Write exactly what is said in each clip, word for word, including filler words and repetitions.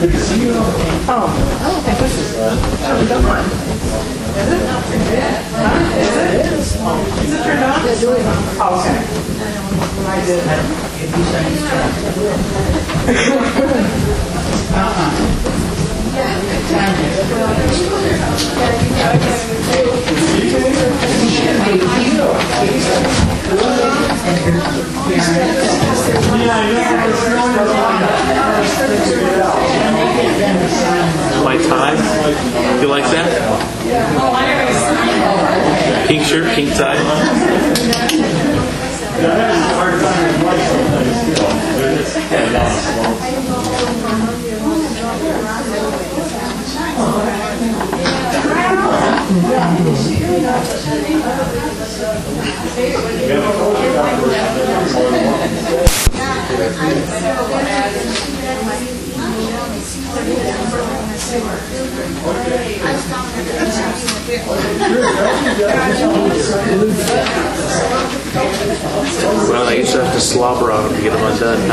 Good to see you. Oh, I don't think this is good. Oh, don't mind. Is it? Huh? Is it? Is it turned on? Oh, okay. I did. Uh-uh. My tie? You like that? Pink shirt, pink tie. Well, I used to have to slobber on them to get them undone,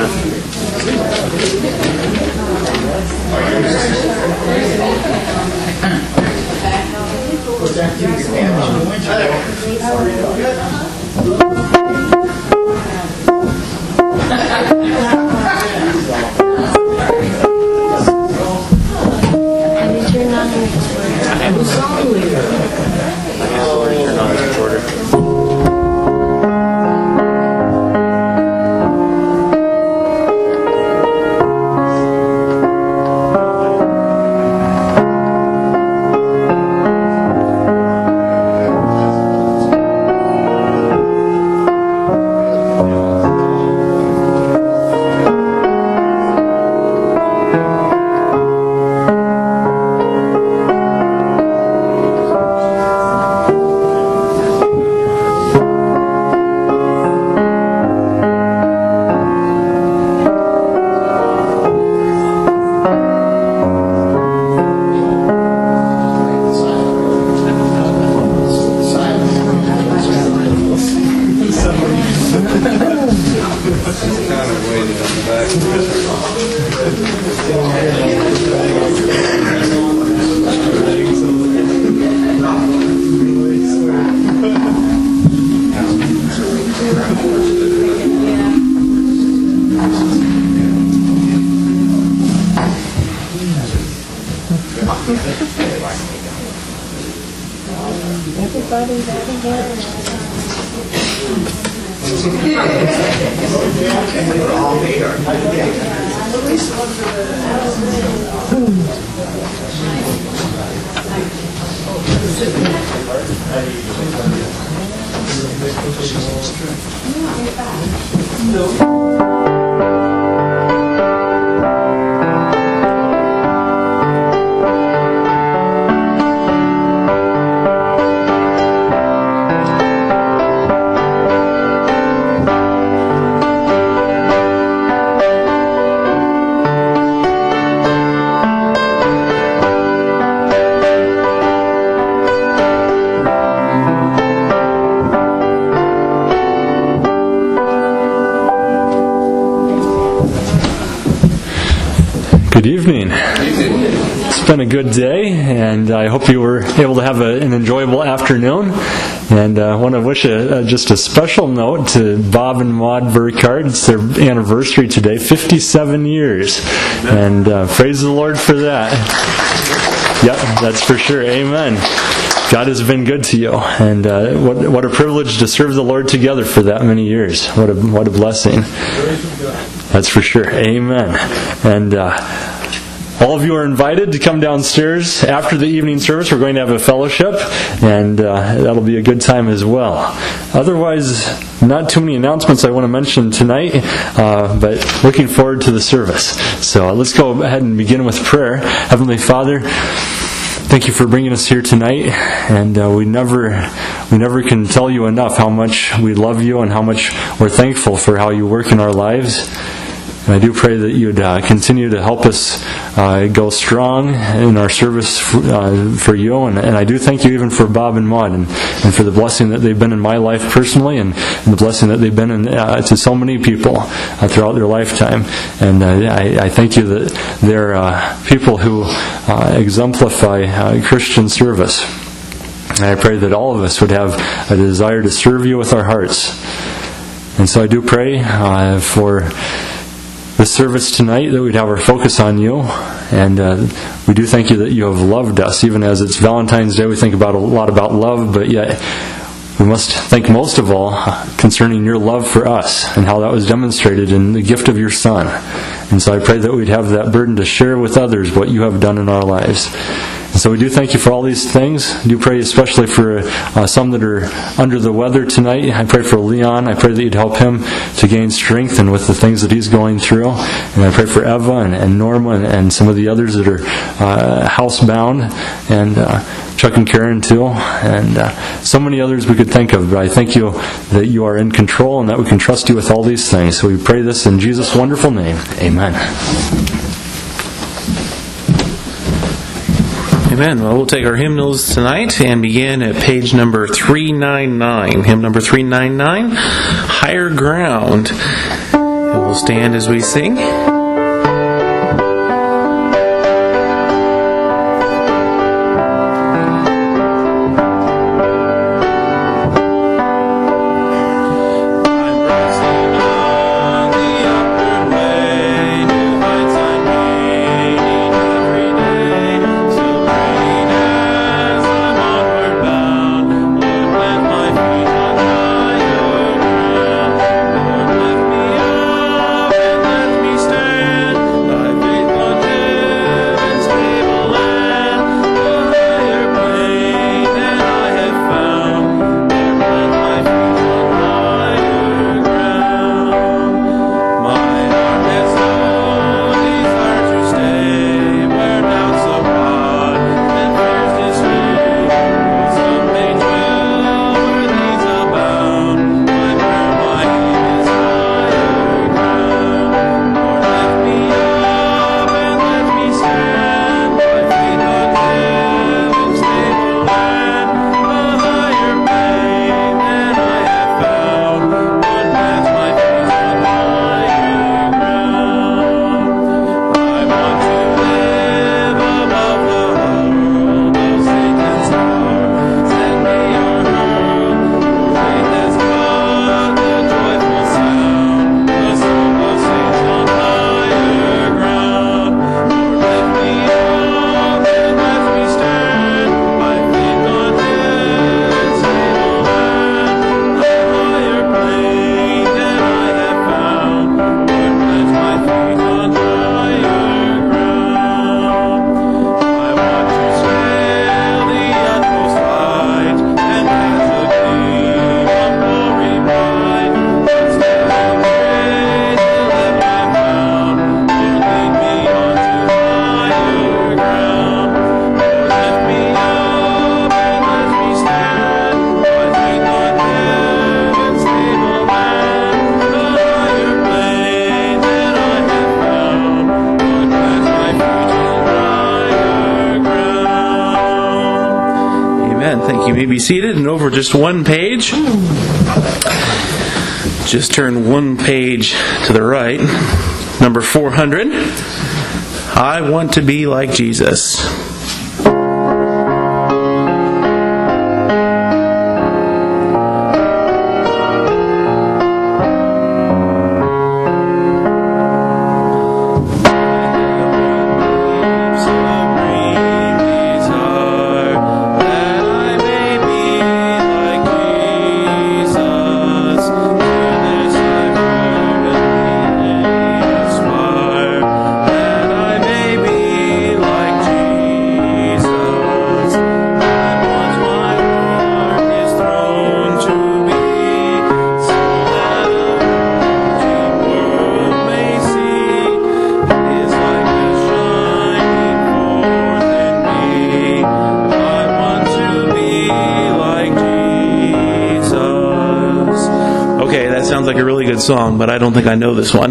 Good evening. It's been a good day, and I hope you were able to have a, an enjoyable afternoon. And I uh, want to wish a, a, just a special note to Bob and Maud Burkhardt. It's their anniversary today, fifty-seven years. And uh, praise the Lord for that. Yeah, that's for sure. Amen. God has been good to you, and uh, what what a privilege to serve the Lord together for that many years. What a what a blessing. That's for sure. Amen. And uh, all of you are invited to come downstairs after the evening service. We're going to have a fellowship, and uh, that'll be a good time as well. Otherwise, not too many announcements I want to mention tonight, uh, but looking forward to the service. So uh, let's go ahead and begin with prayer. Heavenly Father, thank you for bringing us here tonight, and uh, we never we never can tell you enough how much we love you and how much we're thankful for how you work in our lives. And I do pray that you'd uh, continue to help us uh, go strong in our service uh, for you. And, and I do thank you even for Bob and Maud and, and for the blessing that they've been in my life personally, and, and the blessing that they've been in, uh, to so many people uh, throughout their lifetime. And uh, I, I thank you that they're uh, people who uh, exemplify uh, Christian service. And I pray that all of us would have a desire to serve you with our hearts. And so I do pray uh, for the service tonight that we'd have our focus on you. And uh, we do thank you that you have loved us. Even as it's Valentine's Day, we think about a lot about love, but yet we must think most of all concerning your love for us and how that was demonstrated in the gift of your Son. And so I pray that we'd have that burden to share with others what you have done in our lives. And so we do thank you for all these things. I do pray especially for uh, some that are under the weather tonight. I pray for Leon. I pray that you'd help him to gain strength and with the things that he's going through. And I pray for Eva and, and Norma and, and some of the others that are uh, housebound, and uh, Chuck and Karen too, and uh, so many others we could think of. But I thank you that you are in control and that we can trust you with all these things. So we pray this in Jesus' wonderful name. Amen. Amen. Well, we'll take our hymnals tonight and begin at page number three ninety-nine. Hymn number three ninety-nine, Higher Ground. And we'll stand as we sing. You may be seated, and over just one page, just turn one page to the right, number four hundred, I Want to Be Like Jesus. That I may be like Jesus. that sounds like a really good song, but I don't think I know this one.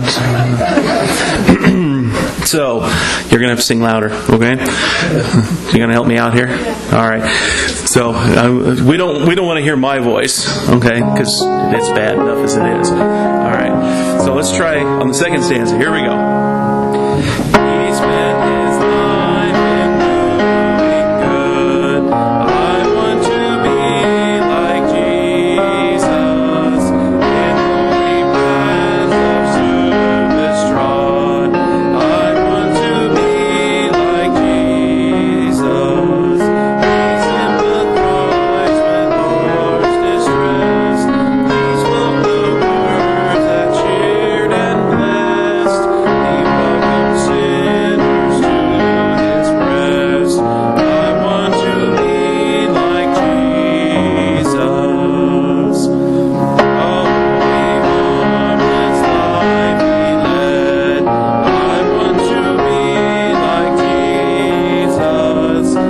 So, you're going to have to sing louder, okay? You're going to help me out here? All right. So, uh, we don't we don't want to hear my voice, okay? Because it's bad enough as it is. All right. So, let's try on the second stanza. Here we go. He spent his life in doing good. I want to be like Jesus, in holy paths of service trod. I want to be like Jesus. He sympathized with hearts distressed. These were the words that cheered and blessed. He welcomed sinners to his breast. I want to be like Jesus. A holy, harmless life he led. I want to be like Jesus. No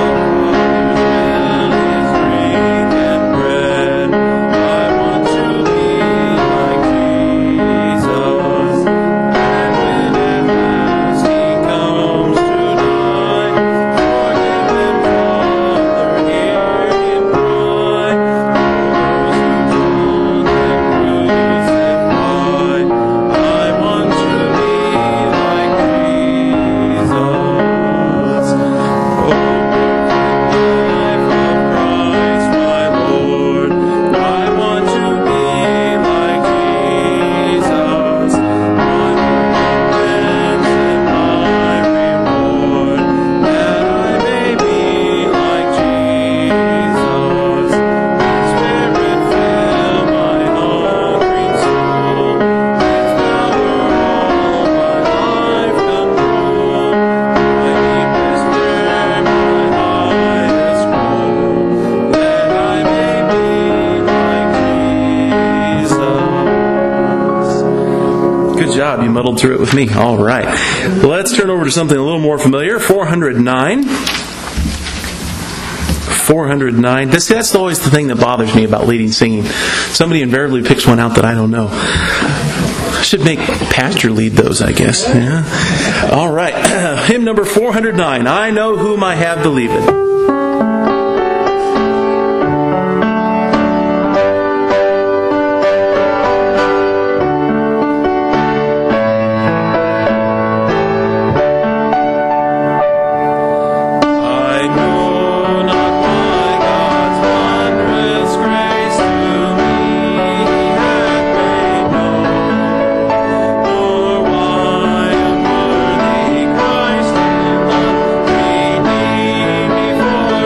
other is drink and bread. I want to be like Jesus. And when at last he comes to die, forgive him, Father, hear him cry. Those who trod him crucified, I want to be like Jesus. Oh, life of Christ, my Lord, I want to be like Jesus. My recompense and my reward, that I may be like Jesus. Spirit, fill my hungering soul. Its power all my life control. My deepest prayer, my highest goal, that I may be like Jesus. Good job. You muddled through it with me. All right. Let's turn over to something a little more familiar. four hundred nine. four hundred nine. This, that's always the thing that bothers me about leading singing. Somebody invariably picks one out that I don't know. I should make Pastor lead those, I guess. Yeah. All right. Hymn number four hundred nine. I know whom I have believed. I know not why God's wondrous grace to me He hath made known, nor why unworthy Christ did not redeem me for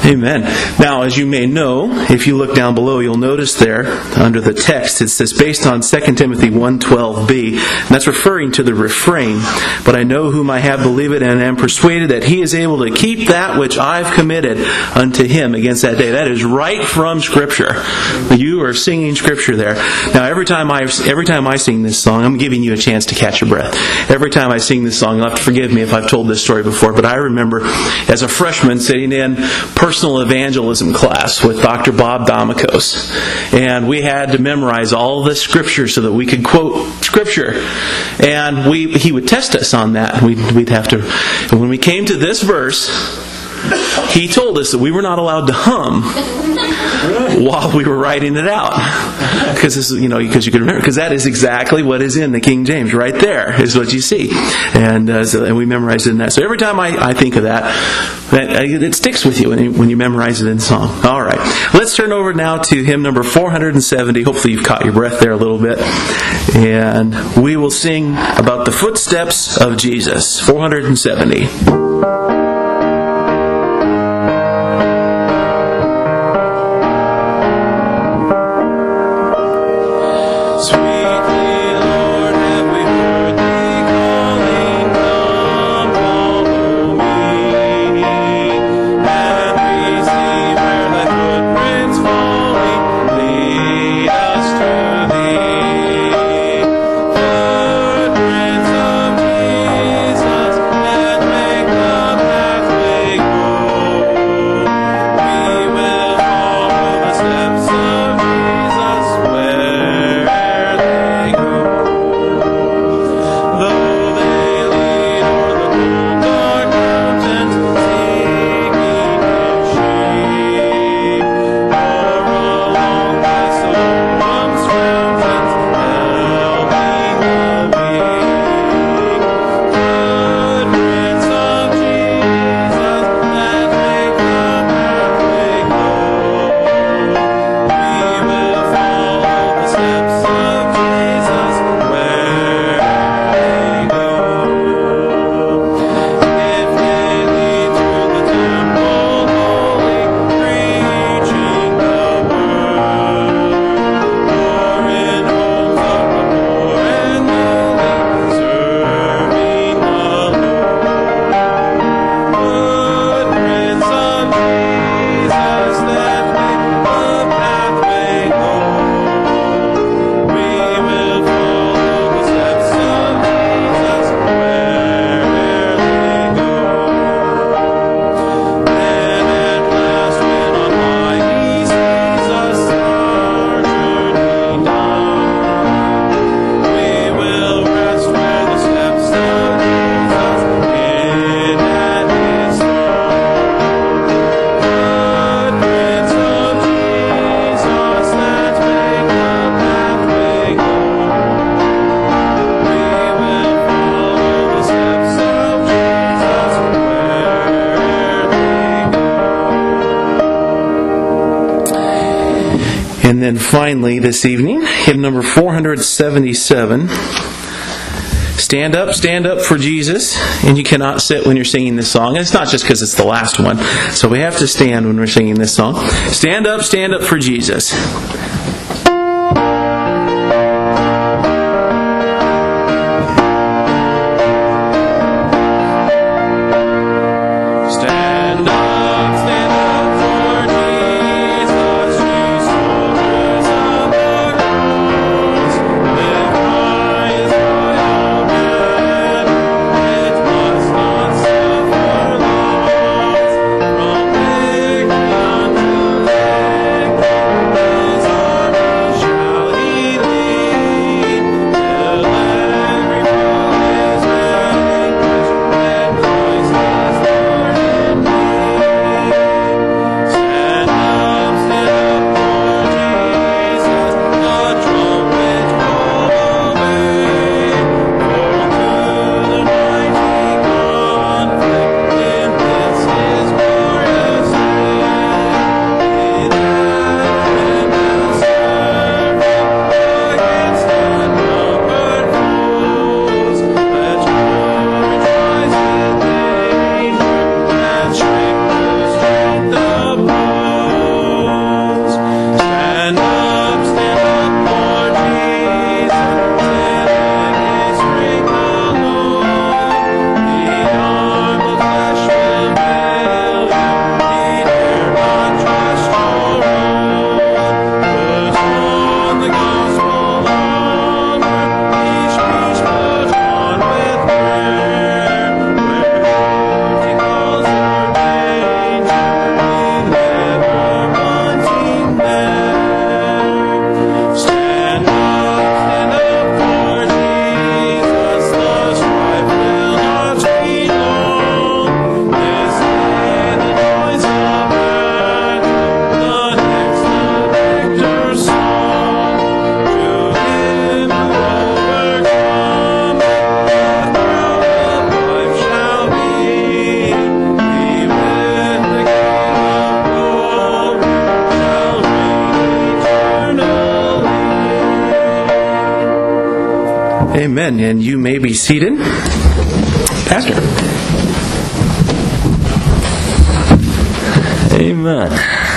Amen. Now, as you may know, if you look down below, you'll notice there, under the text, it says, based on Second Timothy one twelve b, and that's referring to the refrain, but I know whom I have believed and am persuaded that he is able to keep that which I've committed unto him against that day. That is right from Scripture. You are singing Scripture there. Now, every time I every time I sing this song, I'm giving you a chance to catch your breath. Every time I sing this song, you'll have to forgive me if I've told this story before, but I remember as a freshman sitting in personal evangelism class with Doctor Bob Domikos, and we had to memorize all the Scripture so that we could quote Scripture, and we he would test us on that. We'd, we'd have to, and when we came to this verse, he told us that we were not allowed to hum while we were writing it out, because this is, you know, because you can remember, because that is exactly what is in the King James. Right there is what you see, and uh, so, and we memorized it in that. So every time I, I think of that, that it sticks with you when you, when you memorize it in song. All right, let's turn over now to hymn number four hundred seventy. Hopefully you've caught your breath there a little bit, and we will sing about the footsteps of Jesus. four hundred seventy. And then finally this evening, hymn number four hundred seventy-seven. Stand up, stand up for Jesus. And you cannot sit when you're singing this song. And it's not just because it's the last one. So we have to stand when we're singing this song. Stand up, stand up for Jesus. From Amen. And you may be seated. Pastor. Amen.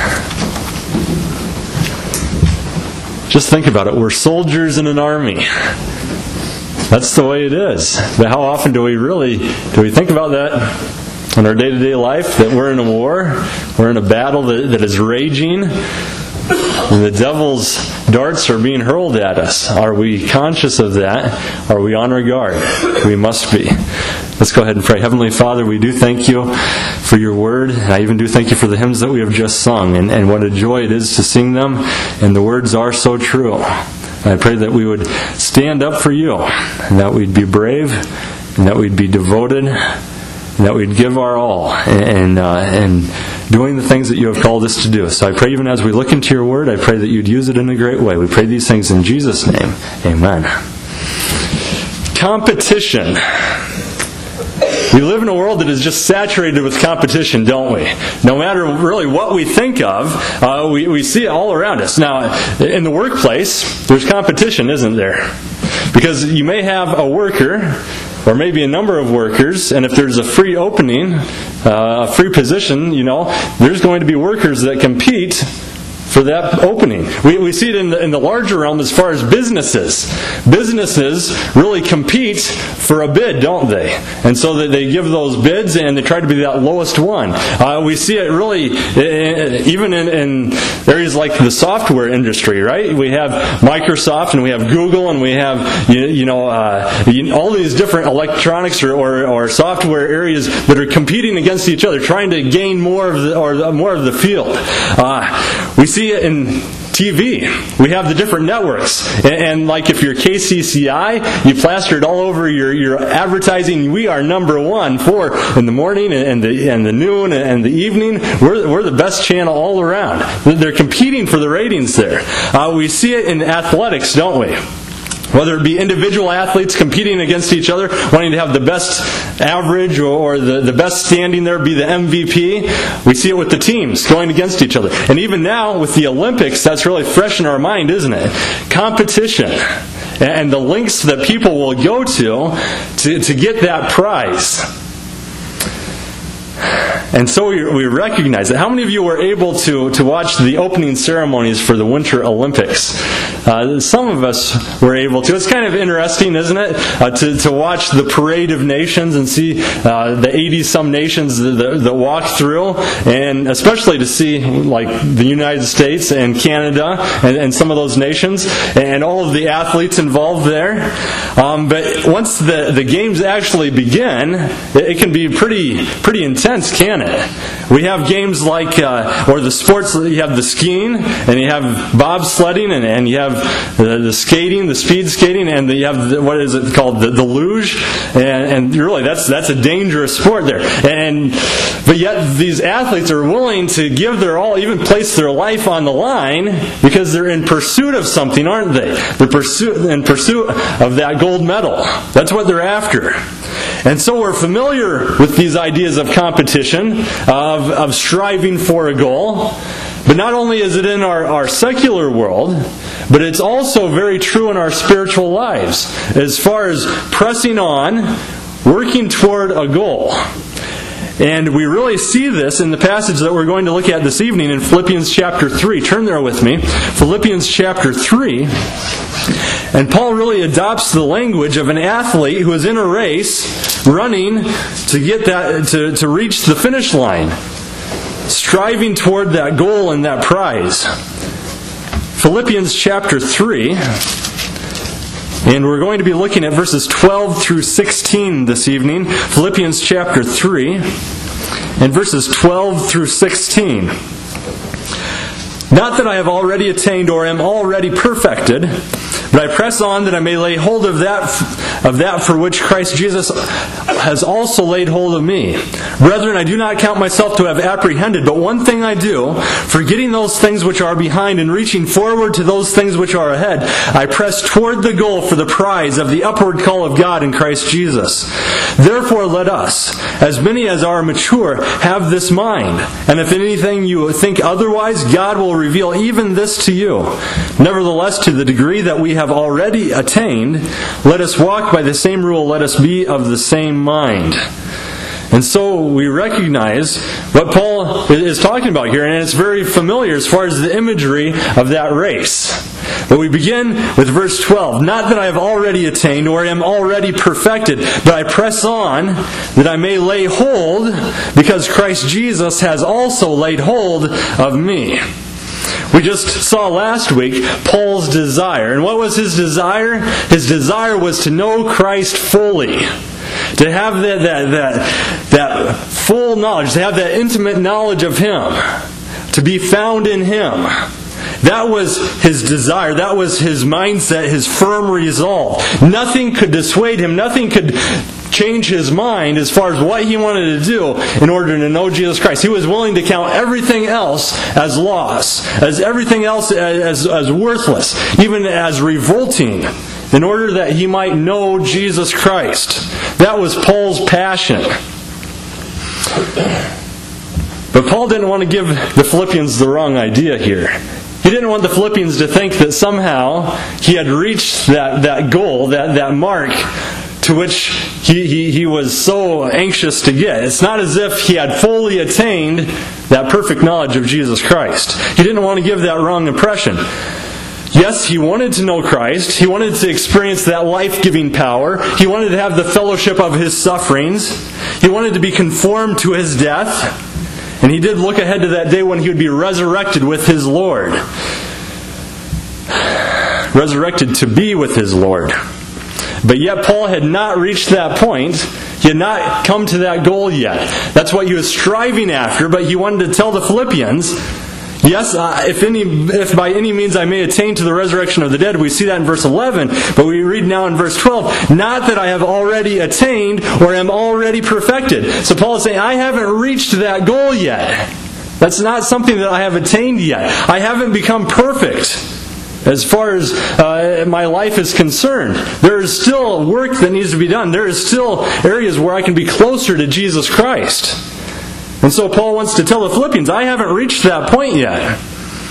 Just think about it. We're soldiers in an army. That's the way it is. But how often do we really, do we think about that in our day-to-day life? That we're in a war, we're in a battle that, that is raging, and the devil's darts are being hurled at us. Are we conscious of that? Are we on our guard? We must be. Let's go ahead and pray. Heavenly Father, we do thank you for your word. I even do thank you for the hymns that we have just sung, and, and what a joy it is to sing them, and the words are so true. And I pray that we would stand up for you, and that we'd be brave, and that we'd be devoted, and that we'd give our all, and uh, and doing the things that you have called us to do. So I pray even as we look into your word, I pray that you'd use it in a great way. We pray these things in Jesus' name. Amen. Competition. We live in a world that is just saturated with competition, don't we? No matter really what we think of, uh, we, we see it all around us. Now, in the workplace, there's competition, isn't there? Because you may have a worker, or maybe a number of workers, and if there's a free opening, uh, a free position, you know, there's going to be workers that compete for that opening. We, we see it in the, in the larger realm as far as businesses. Businesses really compete for a bid, don't they? And so that they give those bids and they try to be that lowest one. Uh, we see it really even in, in areas like the software industry, right? We have Microsoft and we have Google and we have you, you know uh, you, all these different electronics or, or, or software areas that are competing against each other, trying to gain more of the or more of the field. Uh, we see it in T V. We have the different networks. And, and like if you're K C C I, you plaster it all over your, your advertising. We are number one for in the morning and the, and the noon and the evening. We're, we're the best channel all around. They're competing for the ratings there. Uh, we see it in athletics, don't we? Whether it be individual athletes competing against each other, wanting to have the best average or the, the best standing there, be the M V P. We see it with the teams going against each other. And even now with the Olympics, that's really fresh in our mind, isn't it? Competition. And the lengths that people will go to to, to get that prize. And so we, we recognize that. How many of you were able to, to watch the opening ceremonies for the Winter Olympics? Uh, some of us were able to. It's kind of interesting, isn't it, uh, to, to watch the parade of nations and see uh, the eighty-some nations that, that, that walk through, and especially to see like the United States and Canada and, and some of those nations and all of the athletes involved there. Um, but once the, the games actually begin, it, it can be pretty pretty intense, can't it? We have games like, uh, or the sports, you have the skiing, and you have bobsledding, and, and you have the, the skating, the speed skating, and the, you have, the, what is it called, the, the luge, and, and really that's that's a dangerous sport there. And but yet these athletes are willing to give their all, even place their life on the line, because they're in pursuit of something, aren't they? They're pursuit, in pursuit of that gold medal. That's what they're after. And so we're familiar with these ideas of competition, of, of striving for a goal. But not only is it in our, our secular world, but it's also very true in our spiritual lives, as far as pressing on, working toward a goal. And we really see this in the passage that we're going to look at this evening in Philippians chapter three. Turn there with me. Philippians chapter three. And Paul really adopts the language of an athlete who is in a race, running to get that to, to reach the finish line, striving toward that goal and that prize. Philippians chapter three. And we're going to be looking at verses twelve through sixteen this evening. Philippians chapter three and verses twelve through sixteen. Not that I have already attained or am already perfected, but I press on that I may lay hold of that of that for which Christ Jesus has also laid hold of me. Brethren, I do not count myself to have apprehended, but one thing I do, forgetting those things which are behind and reaching forward to those things which are ahead, I press toward the goal for the prize of the upward call of God in Christ Jesus. Therefore let us, as many as are mature, have this mind. And if anything you think otherwise, God will reveal even this to you. Nevertheless, to the degree that we have already attained, let us walk by the same rule, let us be of the same mind. And so we recognize what Paul is talking about here, and it's very familiar as far as the imagery of that race. But we begin with verse twelve. Not that I have already attained or am already perfected, but I press on that I may lay hold, because Christ Jesus has also laid hold of me. We just saw last week Paul's desire. And what was his desire? His desire was to know Christ fully. To have that, that, that, that full knowledge, to have that intimate knowledge of Him. To be found in Him. That was his desire. That was his mindset, his firm resolve. Nothing could dissuade him. Nothing could change his mind as far as what he wanted to do in order to know Jesus Christ. He was willing to count everything else as loss, as everything else as, as worthless, even as revolting, in order that he might know Jesus Christ. That was Paul's passion. But Paul didn't want to give the Philippians the wrong idea here. He didn't want the Philippians to think that somehow he had reached that, that goal, that, that mark to which he, he, he was so anxious to get. It's not as if he had fully attained that perfect knowledge of Jesus Christ. He didn't want to give that wrong impression. Yes, he wanted to know Christ. He wanted to experience that life-giving power. He wanted to have the fellowship of His sufferings. He wanted to be conformed to His death. And he did look ahead to that day when he would be resurrected with his Lord. Resurrected to be with his Lord. But yet Paul had not reached that point. He had not come to that goal yet. That's what he was striving after, but he wanted to tell the Philippians, yes, uh, if any, if by any means I may attain to the resurrection of the dead. We see that in verse eleven, but we read now in verse twelve, not that I have already attained or am already perfected. So Paul is saying, I haven't reached that goal yet. That's not something that I have attained yet. I haven't become perfect as far as uh, my life is concerned. There is still work that needs to be done. There is still areas where I can be closer to Jesus Christ. And so Paul wants to tell the Philippians, I haven't reached that point yet.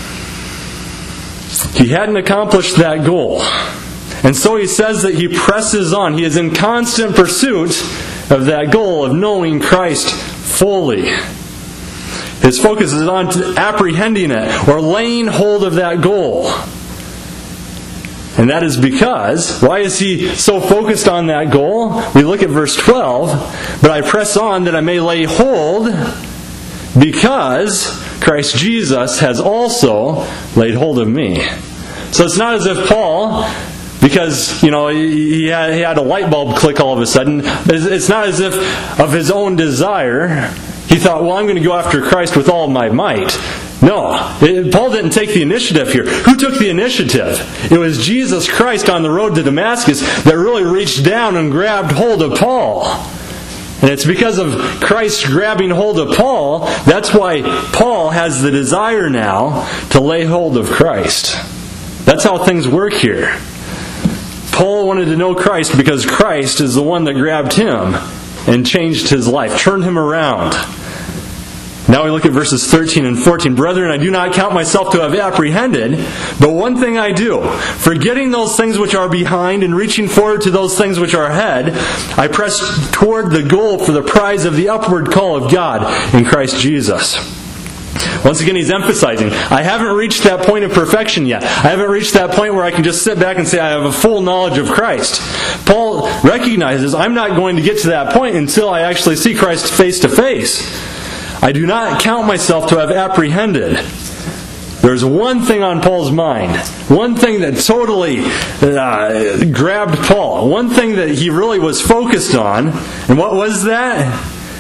He hadn't accomplished that goal. And so he says that he presses on. He is in constant pursuit of that goal of knowing Christ fully. His focus is on apprehending it or laying hold of that goal. And that is because, why is he so focused on that goal? We look at verse twelve, but I press on that I may lay hold, because Christ Jesus has also laid hold of me. So it's not as if Paul, because, you know, he had, he had a light bulb click all of a sudden, it's not as if of his own desire, he thought, well, I'm going to go after Christ with all my might. No, it, Paul didn't take the initiative here. Who took the initiative? It was Jesus Christ on the road to Damascus that really reached down and grabbed hold of Paul. And it's because of Christ grabbing hold of Paul, that's why Paul has the desire now to lay hold of Christ. That's how things work here. Paul wanted to know Christ because Christ is the one that grabbed him and changed his life, turned him around. Now we look at verses thirteen and fourteen. Brethren, I do not count myself to have apprehended, but one thing I do, forgetting those things which are behind and reaching forward to those things which are ahead, I press toward the goal for the prize of the upward call of God in Christ Jesus. Once again, he's emphasizing, I haven't reached that point of perfection yet. I haven't reached that point where I can just sit back and say I have a full knowledge of Christ. Paul recognizes I'm not going to get to that point until I actually see Christ face to face. I do not count myself to have apprehended. There's one thing on Paul's mind. One thing that totally uh, grabbed Paul. One thing that he really was focused on. And what was that?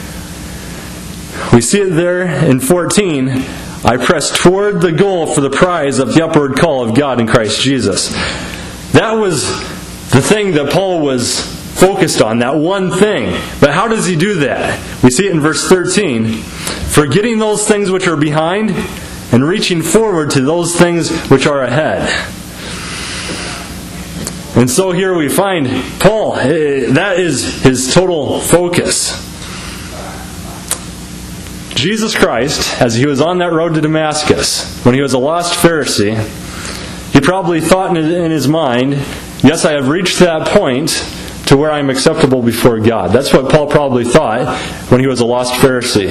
We see it there in fourteen. I press toward the goal for the prize of the upward call of God in Christ Jesus. That was the thing that Paul was focused on, that one thing. But how does he do that? We see it in verse thirteen. Forgetting those things which are behind and reaching forward to those things which are ahead. And so here we find Paul, that is his total focus. Jesus Christ, as he was on that road to Damascus, when he was a lost Pharisee, he probably thought in his mind, yes, I have reached that point to where I am acceptable before God. That's what Paul probably thought when he was a lost Pharisee.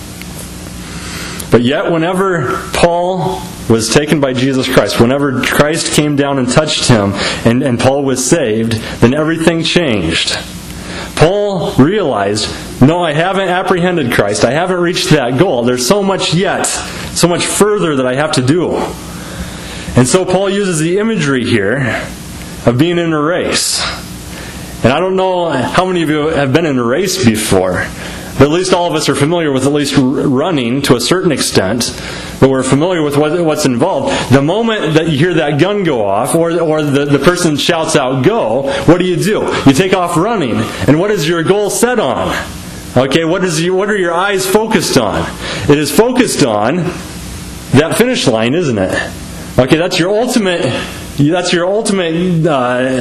But yet, whenever Paul was taken by Jesus Christ, whenever Christ came down and touched him, and, and Paul was saved, then everything changed. Paul realized, no, I haven't apprehended Christ. I haven't reached that goal. There's so much yet, so much further that I have to do. And so Paul uses the imagery here of being in a race. And I don't know how many of you have been in a race before. But at least all of us are familiar with at least running to a certain extent. But we're familiar with what, what's involved. The moment that you hear that gun go off, or, or the, the person shouts out, go, what do you do? You take off running. And what is your goal set on? Okay, what is your, what are your eyes focused on? It is focused on that finish line, isn't it? Okay, that's your ultimate, that's your ultimate uh,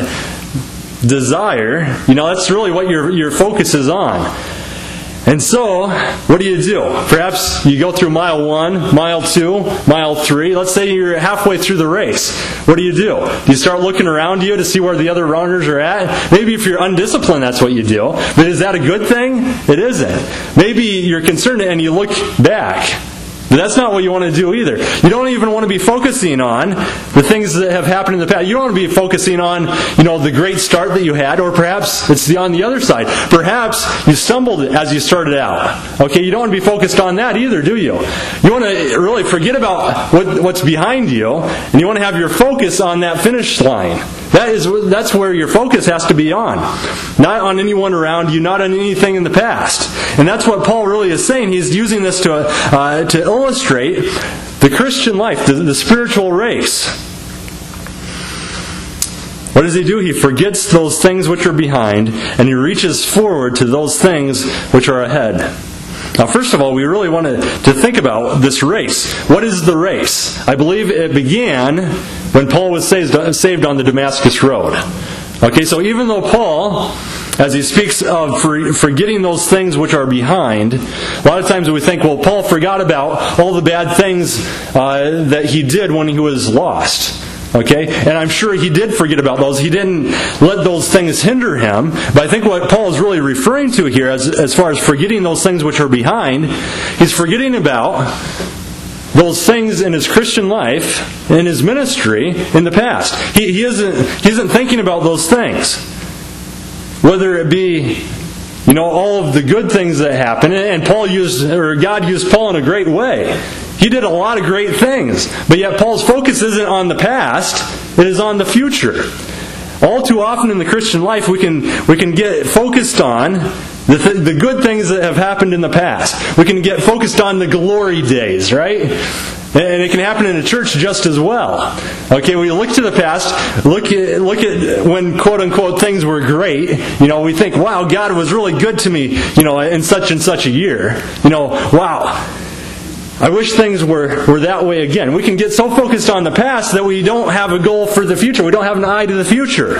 desire. You know, that's really what your your focus is on. And so, what do you do? Perhaps you go through mile one, mile two, mile three. Let's say you're halfway through the race. What do you do? Do you start looking around you to see where the other runners are at? Maybe if you're undisciplined, that's what you do. But is that a good thing? It isn't. Maybe you're concerned and you look back. But that's not what you want to do either. You don't even want to be focusing on the things that have happened in the past. You don't want to be focusing on, you know, the great start that you had, or perhaps it's the, on the other side. Perhaps you stumbled as you started out. Okay, you don't want to be focused on that either, do you? You want to really forget about what, what's behind you, and you want to have your focus on that finish line. That is, that's where your focus has to be on. Not on anyone around you, not on anything in the past. And that's what Paul really is saying. He's using this to, uh, to illustrate the Christian life, the, the spiritual race. What does he do? He forgets those things which are behind, and he reaches forward to those things which are ahead. Now, first of all, we really want to, to think about this race. What is the race? I believe it began when Paul was saved, saved on the Damascus Road. Okay, so even though Paul, as he speaks of for, forgetting those things which are behind, a lot of times we think, well, Paul forgot about all the bad things uh, that he did when he was lost. Okay? And I'm sure he did forget about those. He didn't let those things hinder him. But I think what Paul is really referring to here, as, as far as forgetting those things which are behind, he's forgetting about those things in his Christian life, in his ministry, in the past. He, he isn't he isn't thinking about those things. Whether it be, you know, all of the good things that happen, and Paul used, or God used Paul in a great way. He did a lot of great things, but yet Paul's focus isn't on the past, it is on the future. All too often in the Christian life, we can we can get focused on the, th- the good things that have happened in the past. We can get focused on the glory days, right? And it can happen in a church just as well. Okay, we look to the past, look at look at when quote unquote things were great. You know, we think, wow, God was really good to me, you know, in such and such a year. You know, wow. I wish things were, were that way again. We can get so focused on the past that we don't have a goal for the future. We don't have an eye to the future.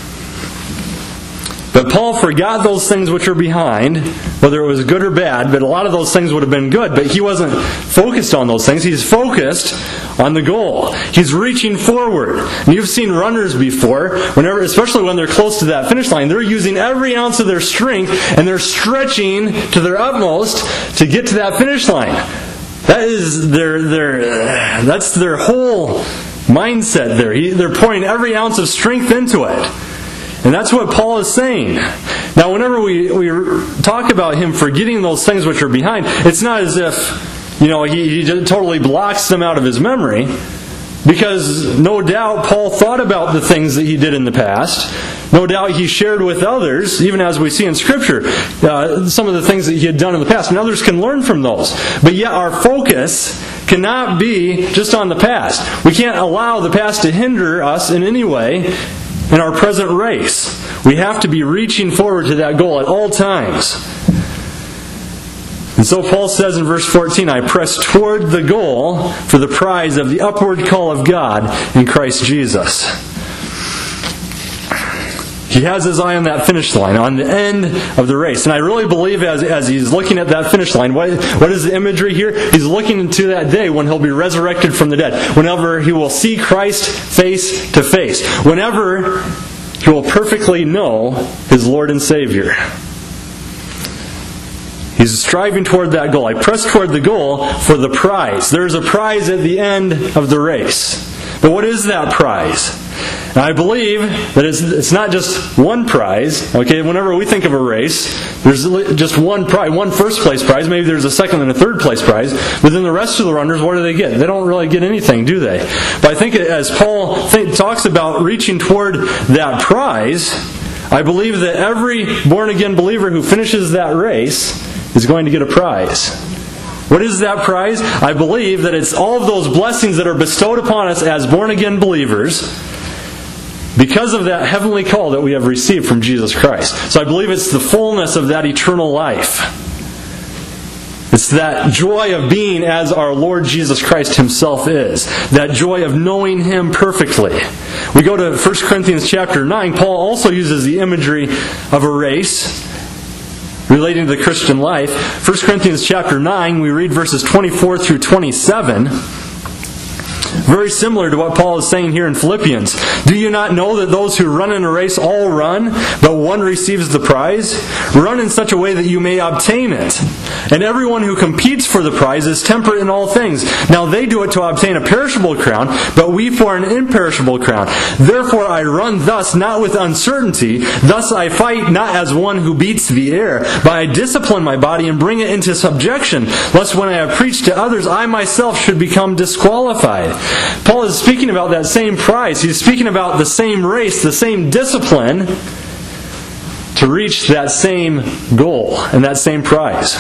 But Paul forgot those things which are behind, whether it was good or bad, but a lot of those things would have been good, but he wasn't focused on those things. He's focused on the goal. He's reaching forward. And you've seen runners before, whenever, especially when they're close to that finish line, they're using every ounce of their strength and they're stretching to their utmost to get to that finish line. That is their their that's their whole mindset there. He, they're pouring every ounce of strength into it. And that's what Paul is saying. Now, whenever we, we talk about him forgetting those things which are behind, it's not as if, you know, he, he totally blocks them out of his memory. Because no doubt Paul thought about the things that he did in the past. No doubt he shared with others, even as we see in Scripture, uh, some of the things that he had done in the past. And others can learn from those. But yet our focus cannot be just on the past. We can't allow the past to hinder us in any way in our present race. We have to be reaching forward to that goal at all times. And so Paul says in verse fourteen, I press toward the goal for the prize of the upward call of God in Christ Jesus. He has his eye on that finish line, on the end of the race. And I really believe as, as he's looking at that finish line, what, what is the imagery here? He's looking into that day when he'll be resurrected from the dead. Whenever he will see Christ face to face. Whenever he will perfectly know his Lord and Savior. He's striving toward that goal. I press toward the goal for the prize. There's a prize at the end of the race. But what is that prize? And I believe that it's, it's not just one prize. Okay, whenever we think of a race, there's just one prize, one first place prize. Maybe there's a second and a third place prize. But then the rest of the runners, what do they get? They don't really get anything, do they? But I think as Paul think, talks about reaching toward that prize, I believe that every born-again believer who finishes that race is going to get a prize. What is that prize? I believe that it's all of those blessings that are bestowed upon us as born-again believers because of that heavenly call that we have received from Jesus Christ. So I believe it's the fullness of that eternal life. It's that joy of being as our Lord Jesus Christ Himself is. That joy of knowing Him perfectly. We go to First Corinthians chapter nine. Paul also uses the imagery of a race relating to the Christian life. First Corinthians chapter nine, we read verses twenty-four through twenty-seven. Very similar to what Paul is saying here in Philippians. Do you not know that those who run in a race all run, but one receives the prize? Run in such a way that you may obtain it. And everyone who competes for the prize is temperate in all things. Now they do it to obtain a perishable crown, but we for an imperishable crown. Therefore I run thus, not with uncertainty. Thus I fight not as one who beats the air, but I discipline my body and bring it into subjection, lest when I have preached to others, I myself should become disqualified. Paul is speaking about that same prize. He's speaking about the same race, the same discipline to reach that same goal and that same prize.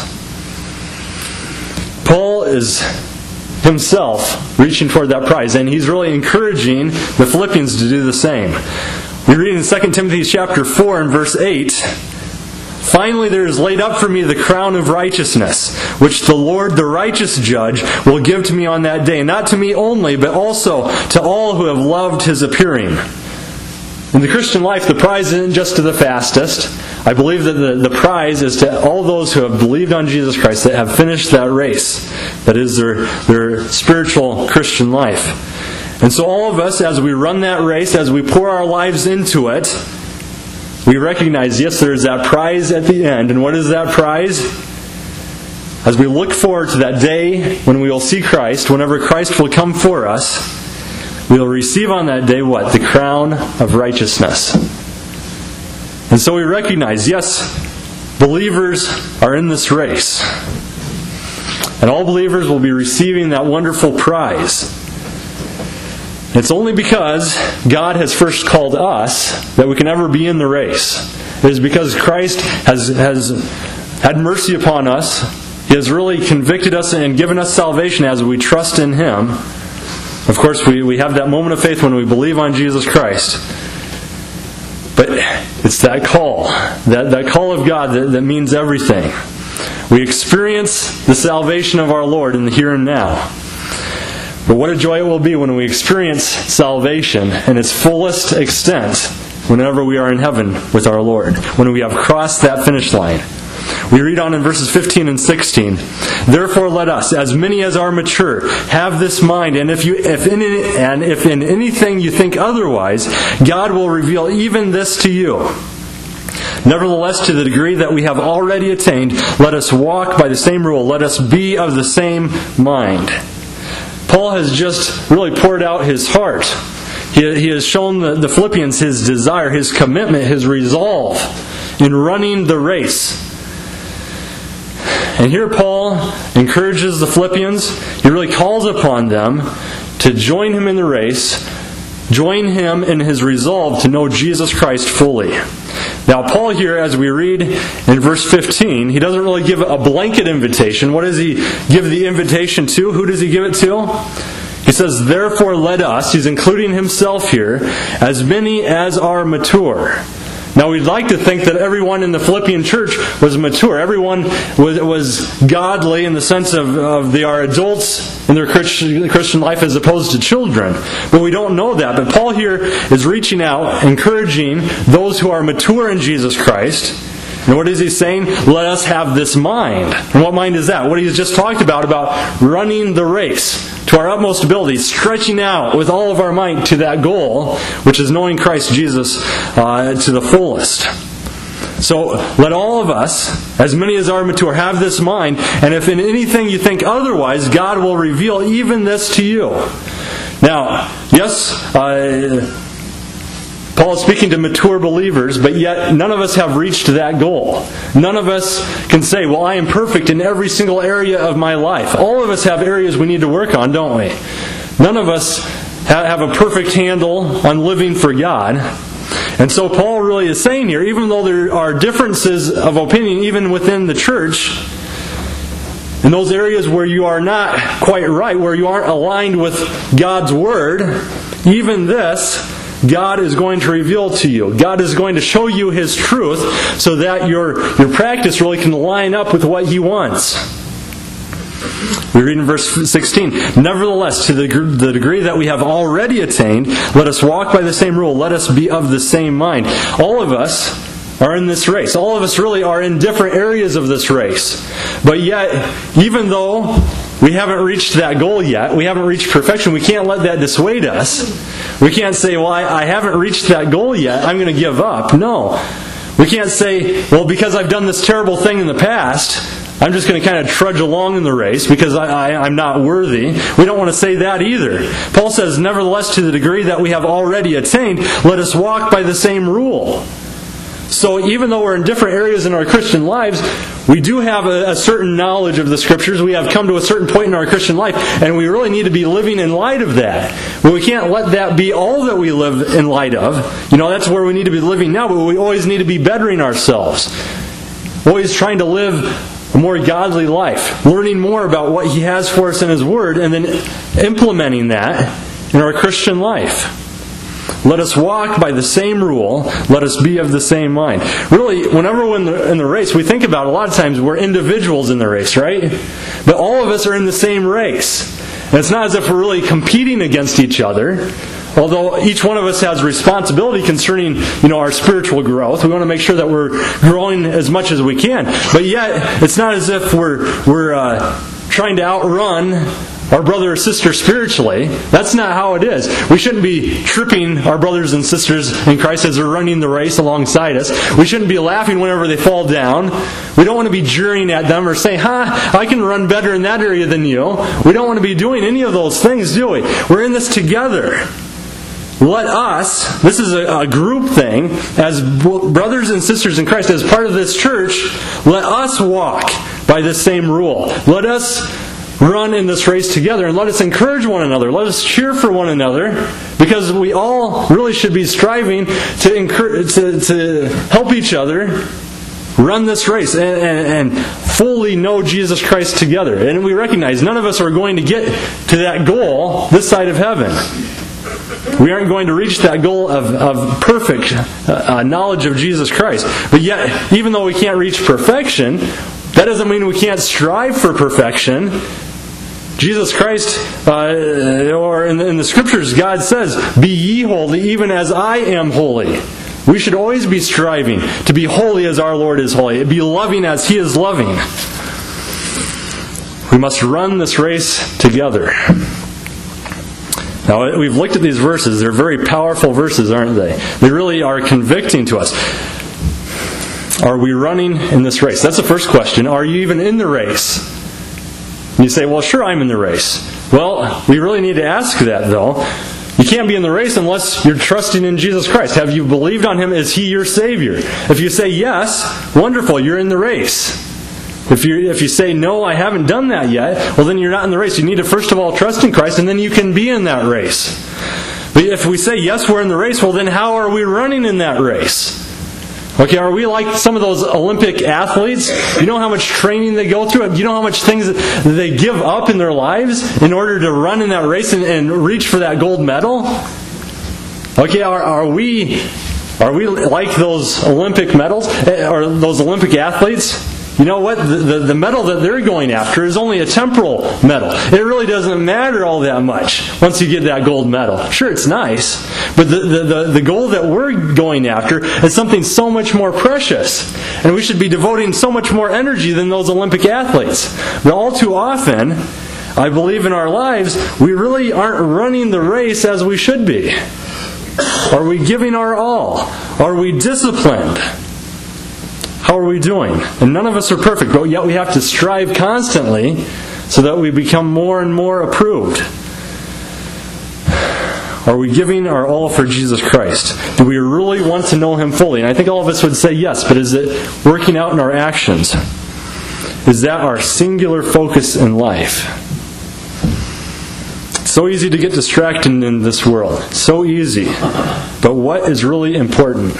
Paul is himself reaching toward that prize, and he's really encouraging the Philippians to do the same. We read in Second Timothy chapter four and verse eight, finally there is laid up for me the crown of righteousness, which the Lord, the righteous judge, will give to me on that day, not to me only, but also to all who have loved His appearing. In the Christian life, the prize isn't just to the fastest. I believe that the, the prize is to all those who have believed on Jesus Christ, that have finished that race. That is their, their spiritual Christian life. And so all of us, as we run that race, as we pour our lives into it, we recognize, yes, there is that prize at the end. And what is that prize? As we look forward to that day when we will see Christ, whenever Christ will come for us, we will receive on that day what? The crown of righteousness. And so we recognize, yes, believers are in this race. And all believers will be receiving that wonderful prize. It's only because God has first called us that we can ever be in the race. It is because Christ has, has had mercy upon us. He has really convicted us and given us salvation as we trust in Him. Of course, we, we have that moment of faith when we believe on Jesus Christ. But it's that call, that, that call of God that, that means everything. We experience the salvation of our Lord in the here and now. But what a joy it will be when we experience salvation in its fullest extent whenever we are in heaven with our Lord, when we have crossed that finish line. We read on in verses fifteen and sixteen, therefore let us, as many as are mature, have this mind, and if you if in and if in anything you think otherwise, God will reveal even this to you. Nevertheless, to the degree that we have already attained, let us walk by the same rule, let us be of the same mind. Paul has just really poured out his heart. He, he has shown the, the Philippians his desire, his commitment, his resolve in running the race. And here Paul encourages the Philippians. He really calls upon them to join him in the race, join him in his resolve to know Jesus Christ fully. Now Paul here, as we read in verse fifteen, he doesn't really give a blanket invitation. What does he give the invitation to? Who does he give it to? He says, therefore let us, he's including himself here, as many as are mature. Now, we'd like to think that everyone in the Philippian church was mature. Everyone was, was godly in the sense of, of they are adults in their Christian, Christian life as opposed to children. But we don't know that. But Paul here is reaching out, encouraging those who are mature in Jesus Christ. And what is he saying? Let us have this mind. And what mind is that? What he's just talked about, about running the race to our utmost ability, stretching out with all of our might to that goal, which is knowing Christ Jesus uh, to the fullest. So let all of us, as many as are mature, have this mind. And if in anything you think otherwise, God will reveal even this to you. Now, yes, uh, Paul is speaking to mature believers, but yet none of us have reached that goal. None of us can say, well, I am perfect in every single area of my life. All of us have areas we need to work on, don't we? None of us have a perfect handle on living for God. And so Paul really is saying here, even though there are differences of opinion even within the church, in those areas where you are not quite right, where you aren't aligned with God's Word, even this, God is going to reveal to you. God is going to show you His truth so that your, your practice really can line up with what He wants. We read in verse sixteen, nevertheless, to the, the degree that we have already attained, let us walk by the same rule. Let us be of the same mind. All of us are in this race. All of us really are in different areas of this race. But yet, even though we haven't reached that goal yet, we haven't reached perfection, we can't let that dissuade us. We can't say, well, I, I haven't reached that goal yet, I'm going to give up. No. We can't say, well, because I've done this terrible thing in the past, I'm just going to kind of trudge along in the race because I, I, I'm not worthy. We don't want to say that either. Paul says, nevertheless, to the degree that we have already attained, let us walk by the same rule. So even though we're in different areas in our Christian lives, we do have a, a certain knowledge of the Scriptures. We have come to a certain point in our Christian life, and we really need to be living in light of that. But we can't let that be all that we live in light of. You know, that's where we need to be living now, but we always need to be bettering ourselves. Always trying to live a more godly life. Learning more about what He has for us in His Word, and then implementing that in our Christian life. Let us walk by the same rule. Let us be of the same mind. Really, whenever we're in the, in the race, we think about it, a lot of times we're individuals in the race, right? But all of us are in the same race. And it's not as if we're really competing against each other. Although each one of us has responsibility concerning, you know, our spiritual growth. We want to make sure that we're growing as much as we can. But yet, it's not as if we're we're uh, trying to outrun our brother or sister spiritually. That's not how it is. We shouldn't be tripping our brothers and sisters in Christ as they're running the race alongside us. We shouldn't be laughing whenever they fall down. We don't want to be jeering at them or saying, ha, I can run better in that area than you. We don't want to be doing any of those things, do we? We're in this together. Let us, this is a, a group thing, as brothers and sisters in Christ, as part of this church, let us walk by this same rule. Let us run in this race together, and let us encourage one another. Let us cheer for one another, because we all really should be striving to encourage, to, to help each other run this race and, and, and fully know Jesus Christ together. And we recognize none of us are going to get to that goal this side of heaven. We aren't going to reach that goal of, of perfect uh, knowledge of Jesus Christ. But yet, even though we can't reach perfection, that doesn't mean we can't strive for perfection. Jesus Christ, uh, or in the, in the Scriptures, God says, be ye holy even as I am holy. We should always be striving to be holy as our Lord is holy, be loving as He is loving. We must run this race together. Now, we've looked at these verses. They're very powerful verses, aren't they? They really are convicting to us. Are we running in this race? That's the first question. Are you even in the race? And you say, well, sure, I'm in the race. Well, we really need to ask that, though. You can't be in the race unless you're trusting in Jesus Christ. Have you believed on Him? Is He your Savior? If you say yes, wonderful, you're in the race. If you if you say, no, I haven't done that yet, well, then you're not in the race. You need to first of all trust in Christ, and then you can be in that race. But if we say, yes, we're in the race, well, then how are we running in that race? Okay, are we like some of those Olympic athletes? You know how much training they go through? You know how much things they give up in their lives in order to run in that race and, and reach for that gold medal? Okay, are, are we Are we like those Olympic medals, or those Olympic athletes? You know what? The, the, the medal that they're going after is only a temporal medal. It really doesn't matter all that much once you get that gold medal. Sure, it's nice, but the, the, the, the goal that we're going after is something so much more precious. And we should be devoting so much more energy than those Olympic athletes. But all too often, I believe in our lives, we really aren't running the race as we should be. Are we giving our all? Are we disciplined? How are we doing? And none of us are perfect, but yet we have to strive constantly so that we become more and more approved. Are we giving our all for Jesus Christ? Do we really want to know Him fully? And I think all of us would say yes, but is it working out in our actions? Is that our singular focus in life? It's so easy to get distracted in this world. So easy. But what is really important?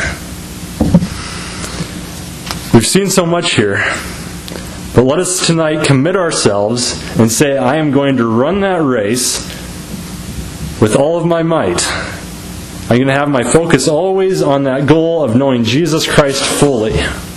We've seen so much here, but let us tonight commit ourselves and say, I am going to run that race with all of my might. I'm going to have my focus always on that goal of knowing Jesus Christ fully.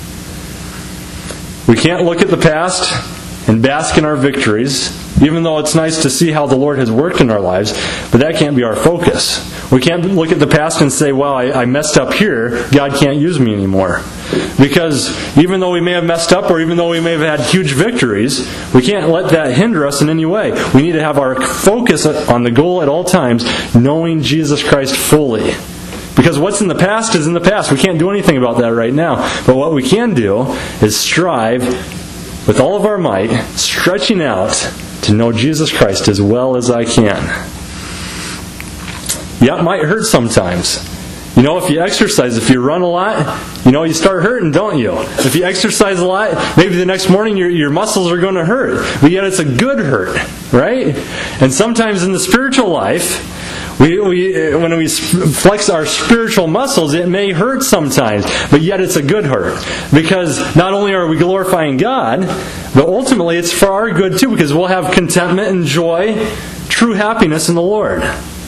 We can't look at the past and bask in our victories, even though it's nice to see how the Lord has worked in our lives, but that can't be our focus. We can't look at the past and say, well, I, I messed up here, God can't use me anymore. Because even though we may have messed up, or even though we may have had huge victories, we can't let that hinder us in any way. We need to have our focus on the goal at all times, knowing Jesus Christ fully. Because what's in the past is in the past. We can't do anything about that right now. But what we can do is strive with all of our might, stretching out to know Jesus Christ as well as I can. Yeah, it might hurt sometimes. You know, if you exercise, if you run a lot, you know, you start hurting, don't you? If you exercise a lot, maybe the next morning your, your muscles are going to hurt. But yet it's a good hurt, right? And sometimes in the spiritual life, we, we when we flex our spiritual muscles, it may hurt sometimes. But yet it's a good hurt. Because not only are we glorifying God, but ultimately it's for our good too. Because we'll have contentment and joy, true happiness in the Lord.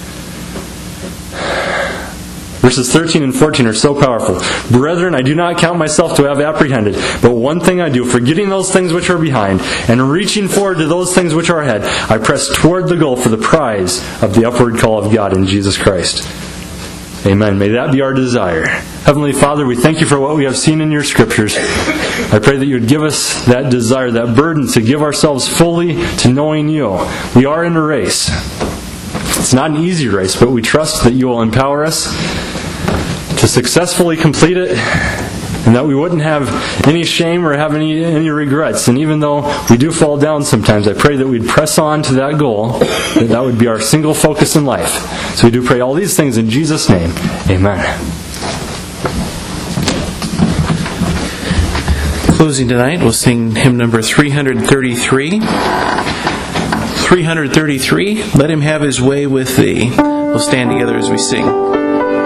Verses thirteen and fourteen are so powerful. Brethren, I do not count myself to have apprehended, but one thing I do, forgetting those things which are behind, and reaching forward to those things which are ahead, I press toward the goal for the prize of the upward call of God in Jesus Christ. Amen. May that be our desire. Heavenly Father, we thank you for what we have seen in your Scriptures. I pray that you would give us that desire, that burden to give ourselves fully to knowing you. We are in a race. It's not an easy race, but we trust that you will empower us to successfully complete it, and that we wouldn't have any shame or have any, any regrets. And even though we do fall down sometimes, I pray that we'd press on to that goal, that that would be our single focus in life. So we do pray all these things in Jesus' name. Amen. Closing tonight, we'll sing hymn number three thirty-three. three thirty-three, Let Him Have His Way with Thee. We'll stand together as we sing.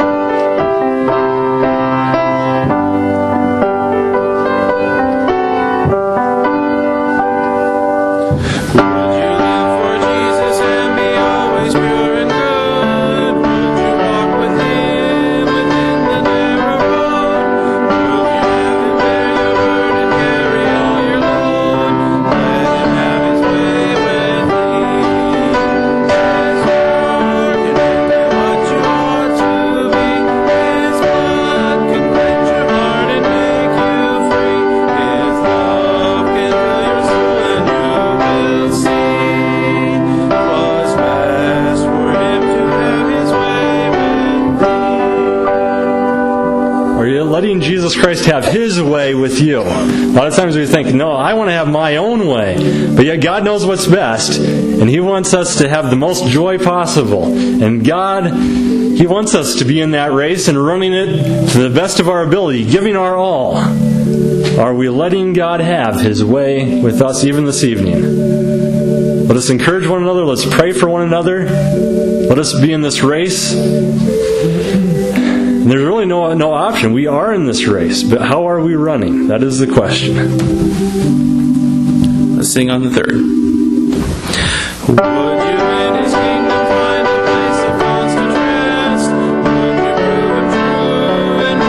Letting Jesus Christ have His way with you. A lot of times we think, no, I want to have my own way. But yet God knows what's best. And He wants us to have the most joy possible. And God, He wants us to be in that race and running it to the best of our ability, giving our all. Are we letting God have His way with us even this evening? Let us encourage one another. Let's pray for one another. Let us be in this race. And there's really no no option. We are in this race, but how are we running? That is the question. Let's sing on the third. Would you in His kingdom find a place of constant rest? Would you prove Him true and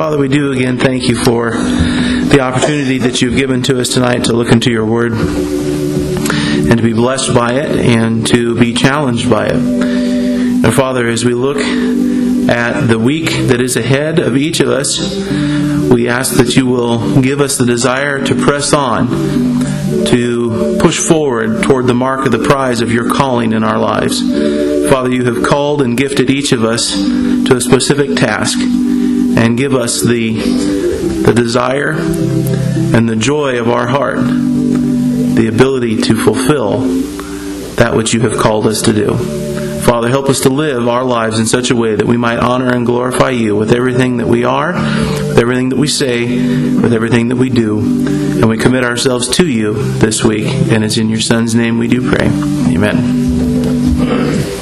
Father, we do again thank you for the opportunity that you've given to us tonight to look into your word and to be blessed by it and to be challenged by it. And Father, as we look at the week that is ahead of each of us, we ask that you will give us the desire to press on, to push forward toward the mark of the prize of your calling in our lives. Father, you have called and gifted each of us to a specific task, and give us the, the desire and the joy of our heart, the ability to fulfill that which you have called us to do. Father, help us to live our lives in such a way that we might honor and glorify you with everything that we are, with everything that we say, with everything that we do. And we commit ourselves to you this week. And it's in your Son's name we do pray. Amen.